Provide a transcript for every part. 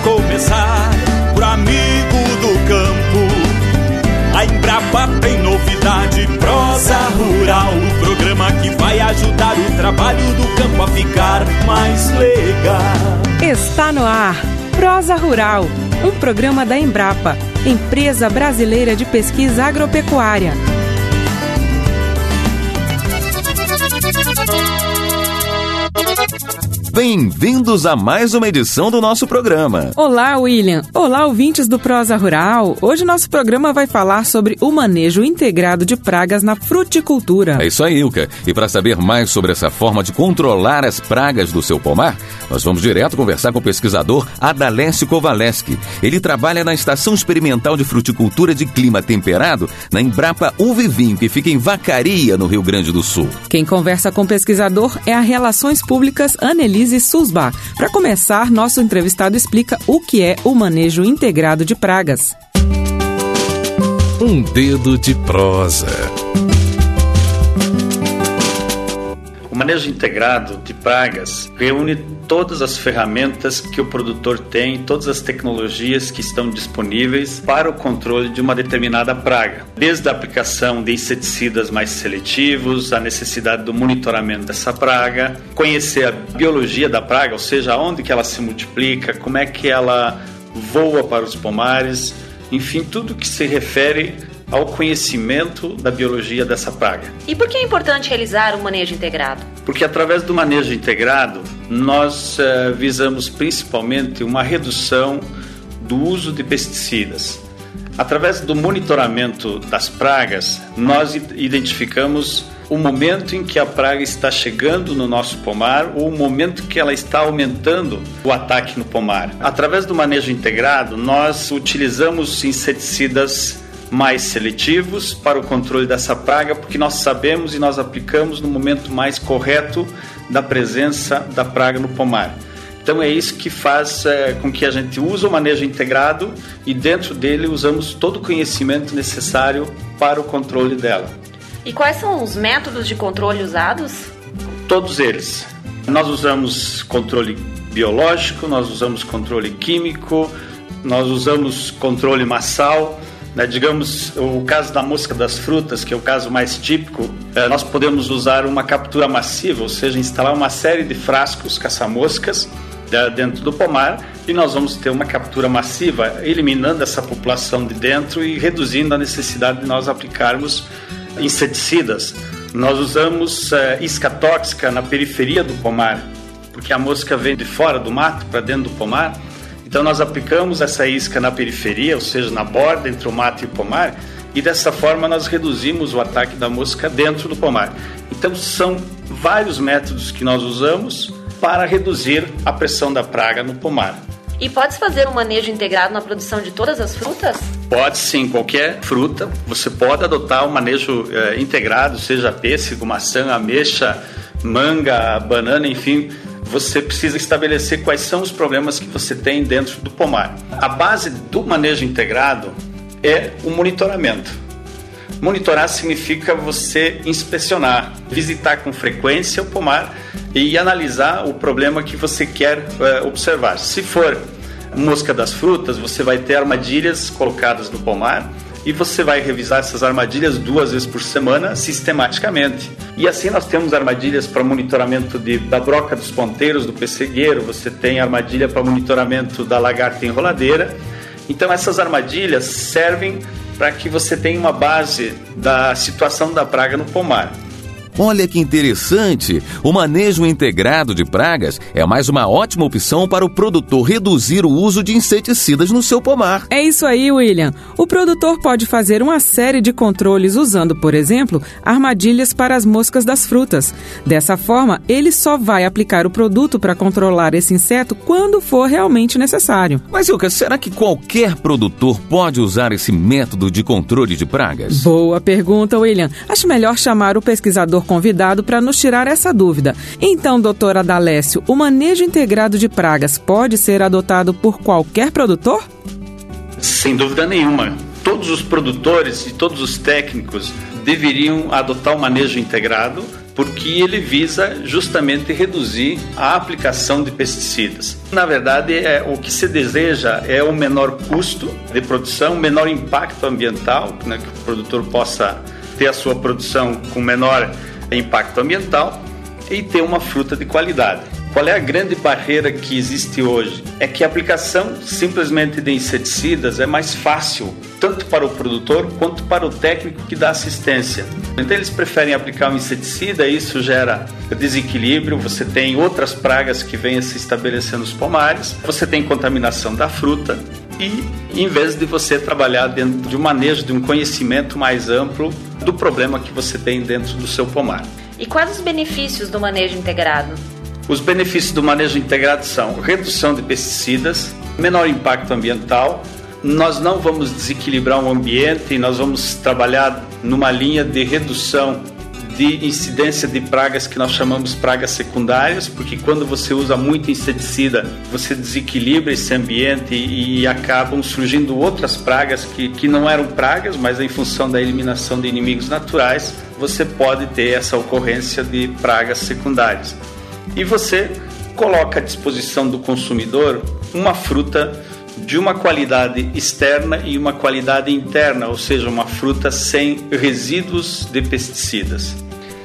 começar, pro amigo do campo. A Embrapa tem novidade, Prosa Rural, o programa que vai ajudar o trabalho do campo a ficar mais legal. Está no ar, Prosa Rural, um programa da Embrapa, Empresa Brasileira de Pesquisa Agropecuária. Bem-vindos a mais uma edição do nosso programa. Olá, William. Olá, ouvintes do Prosa Rural. Hoje nosso programa vai falar sobre o manejo integrado de pragas na fruticultura. É isso aí, Ilka. E para saber mais sobre essa forma de controlar as pragas do seu pomar, nós vamos direto conversar com o pesquisador Adalécio Kowaleski. Ele trabalha na Estação Experimental de Fruticultura de Clima Temperado, na Embrapa Uva e Vinho, que fica em Vacaria, no Rio Grande do Sul. Quem conversa com o pesquisador é a Relações Públicas Annelise Susbach. Para começar, nosso entrevistado explica o que é o manejo integrado de pragas. Um dedo de prosa. O manejo integrado de pragas reúne todas as ferramentas que o produtor tem, todas as tecnologias que estão disponíveis para o controle de uma determinada praga. Desde a aplicação de inseticidas mais seletivos, a necessidade do monitoramento dessa praga, conhecer a biologia da praga, ou seja, onde que ela se multiplica, como é que ela voa para os pomares, enfim, tudo que se refere ao conhecimento da biologia dessa praga. E por que é importante realizar um manejo integrado? Porque através do manejo integrado, nós visamos principalmente uma redução do uso de pesticidas. Através do monitoramento das pragas, nós identificamos o momento em que a praga está chegando no nosso pomar ou o momento que ela está aumentando o ataque no pomar. Através do manejo integrado, nós utilizamos inseticidas mais seletivos para o controle dessa praga, porque nós sabemos e nós aplicamos no momento mais correto da presença da praga no pomar. Então é isso que faz com que a gente use o manejo integrado e dentro dele usamos todo o conhecimento necessário para o controle dela. E quais são os métodos de controle usados? Todos eles. Nós usamos controle biológico, nós usamos controle químico, nós usamos controle massal. Digamos, o caso da mosca das frutas, que é o caso mais típico, nós podemos usar uma captura massiva, ou seja, instalar uma série de frascos caça-moscas dentro do pomar e nós vamos ter uma captura massiva, eliminando essa população de dentro e reduzindo a necessidade de nós aplicarmos inseticidas. Nós usamos isca tóxica na periferia do pomar, porque a mosca vem de fora do mato para dentro do pomar. Então nós aplicamos essa isca na periferia, ou seja, na borda entre o mato e o pomar, e dessa forma nós reduzimos o ataque da mosca dentro do pomar. Então são vários métodos que nós usamos para reduzir a pressão da praga no pomar. E pode-se fazer um manejo integrado na produção de todas as frutas? Pode sim, qualquer fruta. Você pode adotar um manejo integrado, seja pêssego, maçã, ameixa, manga, banana, enfim. Você precisa estabelecer quais são os problemas que você tem dentro do pomar. A base do manejo integrado é o monitoramento. Monitorar significa você inspecionar, visitar com frequência o pomar e analisar o problema que você quer observar. Se for mosca das frutas, você vai ter armadilhas colocadas no pomar e você vai revisar essas armadilhas 2 vezes por semana, sistematicamente. E assim nós temos armadilhas para monitoramento da broca dos ponteiros, do pessegueiro, você tem armadilha para monitoramento da lagarta enroladeira. Então essas armadilhas servem para que você tenha uma base da situação da praga no pomar. Olha que interessante! O manejo integrado de pragas é mais uma ótima opção para o produtor reduzir o uso de inseticidas no seu pomar. É isso aí, William. O produtor pode fazer uma série de controles usando, por exemplo, armadilhas para as moscas das frutas. Dessa forma, ele só vai aplicar o produto para controlar esse inseto quando for realmente necessário. Mas, Ilka, será que qualquer produtor pode usar esse método de controle de pragas? Boa pergunta, William. Acho melhor chamar o pesquisador convidado para nos tirar essa dúvida. Então, doutor Adalécio, o manejo integrado de pragas pode ser adotado por qualquer produtor? Sem dúvida nenhuma. Todos os produtores e todos os técnicos deveriam adotar o manejo integrado porque ele visa justamente reduzir a aplicação de pesticidas. Na verdade, o que se deseja é o menor custo de produção, menor impacto ambiental, né, que o produtor possa ter a sua produção com menor impacto ambiental e ter uma fruta de qualidade. Qual é a grande barreira que existe hoje? É que a aplicação simplesmente de inseticidas é mais fácil, tanto para o produtor quanto para o técnico que dá assistência. Então eles preferem aplicar um inseticida e isso gera desequilíbrio, você tem outras pragas que vêm a se estabelecer nos pomares, você tem contaminação da fruta e em vez de você trabalhar dentro de um manejo, de um conhecimento mais amplo do problema que você tem dentro do seu pomar. E quais os benefícios do manejo integrado? Os benefícios do manejo integrado são redução de pesticidas, menor impacto ambiental, nós não vamos desequilibrar o ambiente, nós vamos trabalhar numa linha de redução de incidência de pragas que nós chamamos pragas secundárias, porque quando você usa muito inseticida, você desequilibra esse ambiente e acabam surgindo outras pragas que não eram pragas, mas em função da eliminação de inimigos naturais, você pode ter essa ocorrência de pragas secundárias. E você coloca à disposição do consumidor uma fruta de uma qualidade externa e uma qualidade interna, ou seja, uma fruta sem resíduos de pesticidas.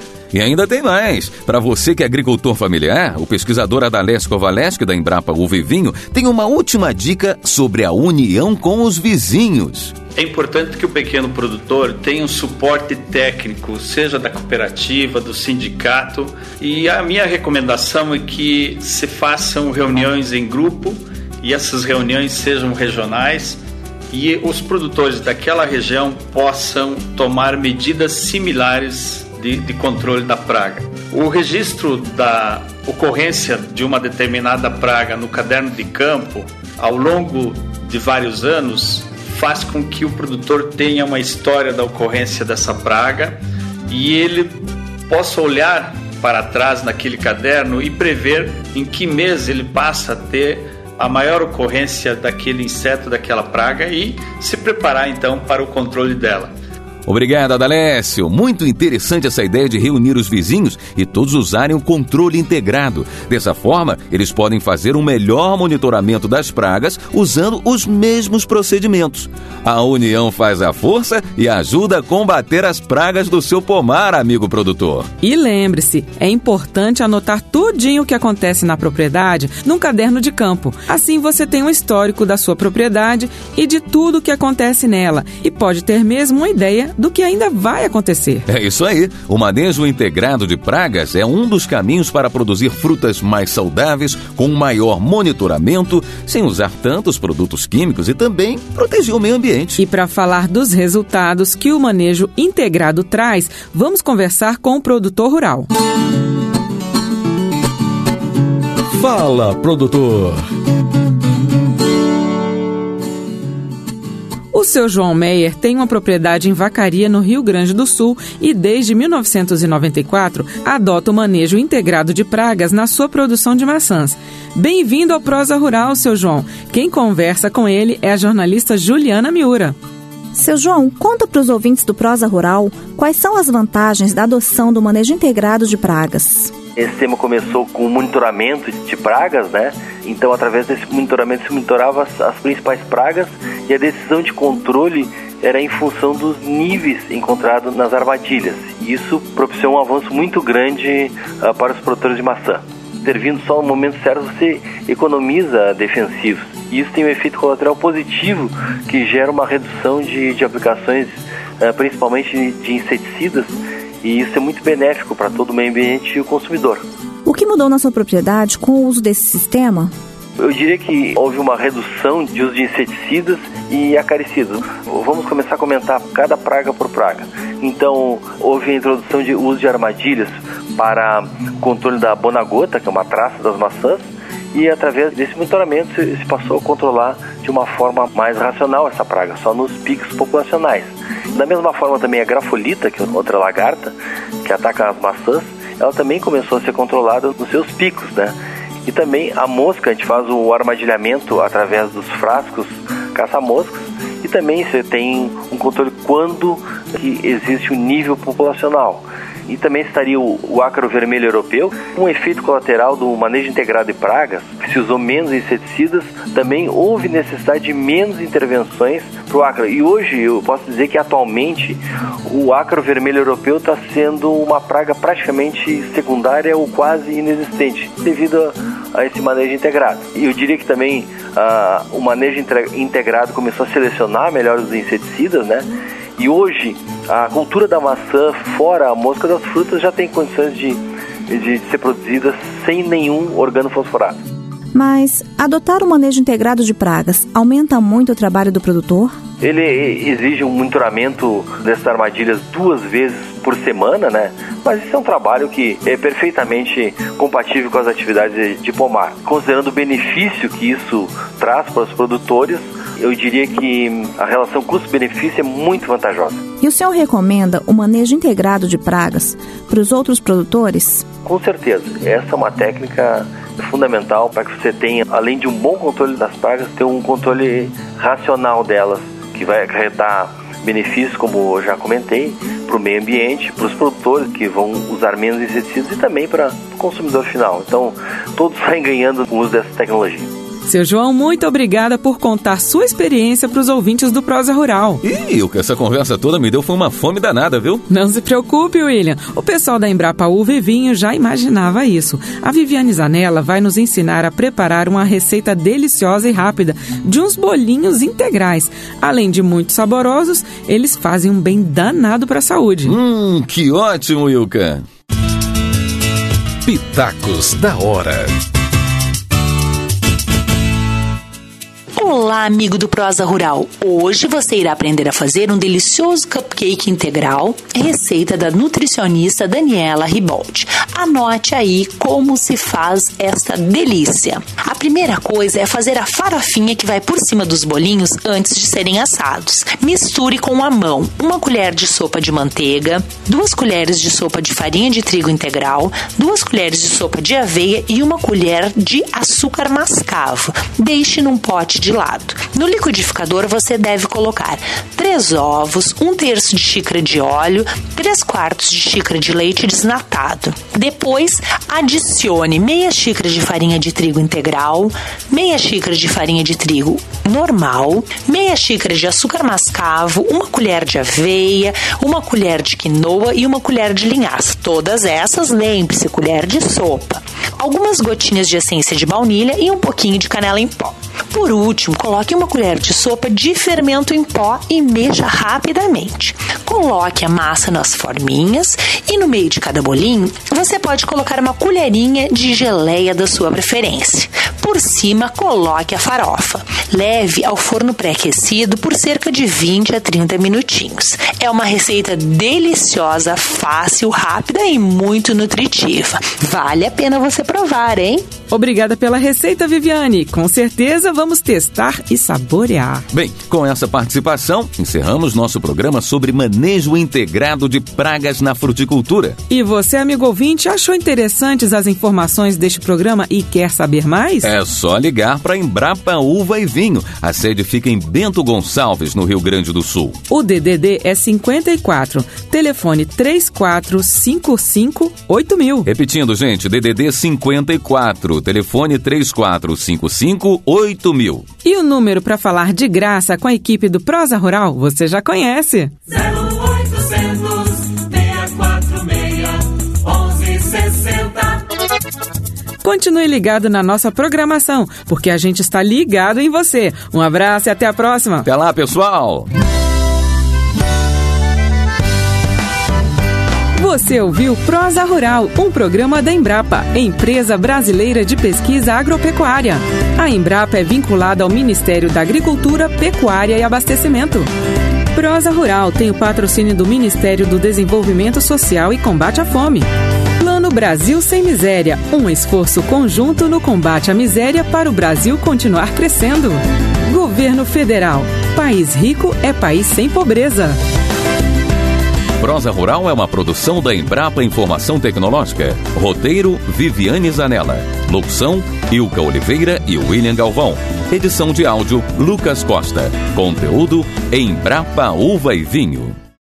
E ainda tem mais. Para você que é agricultor familiar, o pesquisador Adalésio Kovaleski, da Embrapa Uva e Vinho, tem uma última dica sobre a união com os vizinhos. É importante que o pequeno produtor tenha um suporte técnico, seja da cooperativa, do sindicato, e a minha recomendação é que se façam reuniões em grupo e essas reuniões sejam regionais e os produtores daquela região possam tomar medidas similares de controle da praga. O registro da ocorrência de uma determinada praga no caderno de campo, ao longo de vários anos, faz com que o produtor tenha uma história da ocorrência dessa praga e ele possa olhar para trás naquele caderno e prever em que mês ele passa a ter a maior ocorrência daquele inseto, daquela praga e se preparar então para o controle dela. Obrigado, Adalésio. Muito interessante essa ideia de reunir os vizinhos e todos usarem o controle integrado. Dessa forma, eles podem fazer um melhor monitoramento das pragas usando os mesmos procedimentos. A união faz a força e ajuda a combater as pragas do seu pomar, amigo produtor. E lembre-se, é importante anotar tudinho o que acontece na propriedade num caderno de campo. Assim você tem um histórico da sua propriedade e de tudo o que acontece nela e pode ter mesmo uma ideia do que ainda vai acontecer. É isso aí. O manejo integrado de pragas é um dos caminhos para produzir frutas mais saudáveis, com maior monitoramento, sem usar tantos produtos químicos e também proteger o meio ambiente. E para falar dos resultados que o manejo integrado traz, vamos conversar com o produtor rural. Fala, produtor! O seu João Meyer tem uma propriedade em Vacaria, no Rio Grande do Sul, e desde 1994 adota o manejo integrado de pragas na sua produção de maçãs. Bem-vindo ao Prosa Rural, seu João. Quem conversa com ele é a jornalista Juliana Miura. Seu João, conta para os ouvintes do Prosa Rural quais são as vantagens da adoção do manejo integrado de pragas. Esse tema começou com o monitoramento de pragas, né? Então, através desse monitoramento, se monitorava as principais pragas e a decisão de controle era em função dos níveis encontrados nas armadilhas. E isso propiciou um avanço muito grande para os produtores de maçã. Intervindo só no momento certo, você economiza defensivos. E isso tem um efeito colateral positivo que gera uma redução de aplicações, principalmente de inseticidas, e isso é muito benéfico para todo o meio ambiente e o consumidor. O que mudou na sua propriedade com o uso desse sistema? Eu diria que houve uma redução de uso de inseticidas e acaricidas. Vamos começar a comentar cada praga por praga. Então, houve a introdução de uso de armadilhas para controle da bonagota, que é uma traça das maçãs, e através desse monitoramento se passou a controlar de uma forma mais racional essa praga, só nos picos populacionais. Da mesma forma também a grafolita, que é outra lagarta, que ataca as maçãs, ela também começou a ser controlada nos seus picos, né? E também a mosca, a gente faz o armadilhamento através dos frascos caça-moscas, e também você tem um controle quando que existe um nível populacional. E também estaria o ácaro vermelho europeu, um efeito colateral do manejo integrado de pragas, que se usou menos inseticidas, também houve necessidade de menos intervenções para o ácaro. E hoje eu posso dizer que atualmente o ácaro vermelho europeu está sendo uma praga praticamente secundária ou quase inexistente, devido a esse manejo integrado. E eu diria que também o manejo integrado começou a selecionar melhor os inseticidas, né? E hoje, a cultura da maçã, fora a mosca das frutas, já tem condições de ser produzida sem nenhum organofosforato. Mas adotar o manejo integrado de pragas aumenta muito o trabalho do produtor? Ele exige um monitoramento dessas armadilhas 2 vezes por semana, né? Mas isso é um trabalho que é perfeitamente compatível com as atividades de pomar. Considerando o benefício que isso traz para os produtores, eu diria que a relação custo-benefício é muito vantajosa. E o senhor recomenda o manejo integrado de pragas para os outros produtores? Com certeza. Essa é uma técnica fundamental para que você tenha, além de um bom controle das pragas, ter um controle racional delas, que vai acarretar benefícios, como eu já comentei, para o meio ambiente, para os produtores que vão usar menos inseticidas e também para o consumidor final. Então, todos saem ganhando com o uso dessa tecnologia. Seu João, muito obrigada por contar sua experiência para os ouvintes do Prosa Rural. E o que essa conversa toda me deu foi uma fome danada, viu? Não se preocupe, William. O pessoal da Embrapa Uva e Vinho já imaginava isso. A Viviane Zanella vai nos ensinar a preparar uma receita deliciosa e rápida de uns bolinhos integrais. Além de muito saborosos, eles fazem um bem danado para a saúde. Que ótimo, Wilka! Pitacos da Hora. Olá, amigo do Prosa Rural. Hoje você irá aprender a fazer um delicioso cupcake integral, receita da nutricionista Daniela Riboldi. Anote aí como se faz esta delícia. A primeira coisa é fazer a farofinha que vai por cima dos bolinhos antes de serem assados. Misture com a mão 1 colher de sopa de manteiga, 2 colheres de sopa de farinha de trigo integral, 2 colheres de sopa de aveia e 1 colher de açúcar mascavo. Deixe num pote de lado. No liquidificador você deve colocar 3 ovos, 1/3 de xícara de óleo, 3/4 de xícara de leite desnatado. Depois adicione meia xícara de farinha de trigo integral, meia xícara de farinha de trigo normal, meia xícara de açúcar mascavo, 1 colher de aveia, 1 colher de quinoa e 1 colher de linhaça. Todas essas, lembre-se, colher de sopa. Algumas gotinhas de essência de baunilha e um pouquinho de canela em pó. Por último, coloque 1 colher de sopa de fermento em pó e mexa rapidamente. Coloque a massa nas forminhas e no meio de cada bolinho você pode colocar 1 colherinha de geleia da sua preferência. Por cima, coloque a farofa. Leve ao forno pré-aquecido por cerca de 20 a 30 minutinhos. É uma receita deliciosa, fácil, rápida e muito nutritiva. Vale a pena você provar, hein? Obrigada pela receita, Viviane. Com certeza vamos testar e saborear. Bem, com essa participação, encerramos nosso programa sobre manejo integrado de pragas na fruticultura. E você, amigo ouvinte, achou interessantes as informações deste programa e quer saber mais? É só ligar para Embrapa Uva e Vinho. A sede fica em Bento Gonçalves, no Rio Grande do Sul. O DDD é 54, telefone 3455-8000. Repetindo, gente, DDD 54, telefone 3455-8000. E o número para falar de graça com a equipe do Prosa Rural, você já conhece. 0800 646 1160. Continue ligado na nossa programação, porque a gente está ligado em você. Um abraço e até a próxima. Até lá, pessoal. Você ouviu Prosa Rural, um programa da Embrapa, Empresa Brasileira de Pesquisa Agropecuária. A Embrapa é vinculada ao Ministério da Agricultura, Pecuária e Abastecimento. Prosa Rural tem o patrocínio do Ministério do Desenvolvimento Social e Combate à Fome. Plano Brasil Sem Miséria, um esforço conjunto no combate à miséria para o Brasil continuar crescendo. Governo Federal, país rico é país sem pobreza. Prosa Rural é uma produção da Embrapa Informação Tecnológica. Roteiro, Viviane Zanella. Locução, Ilka Oliveira e William Galvão. Edição de áudio, Lucas Costa. Conteúdo, Embrapa Uva e Vinho.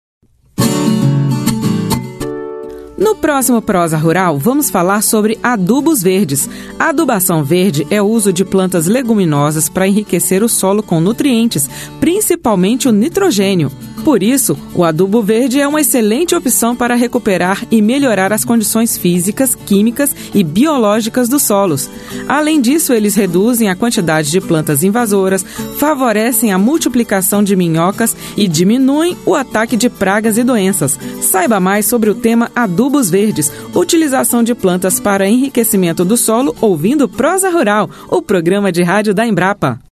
No próximo Prosa Rural, vamos falar sobre adubos verdes. A adubação verde é o uso de plantas leguminosas para enriquecer o solo com nutrientes, principalmente o nitrogênio. Por isso, o adubo verde é uma excelente opção para recuperar e melhorar as condições físicas, químicas e biológicas dos solos. Além disso, eles reduzem a quantidade de plantas invasoras, favorecem a multiplicação de minhocas e diminuem o ataque de pragas e doenças. Saiba mais sobre o tema adubos verdes, utilização de plantas para enriquecimento do solo, ouvindo Prosa Rural, o programa de rádio da Embrapa.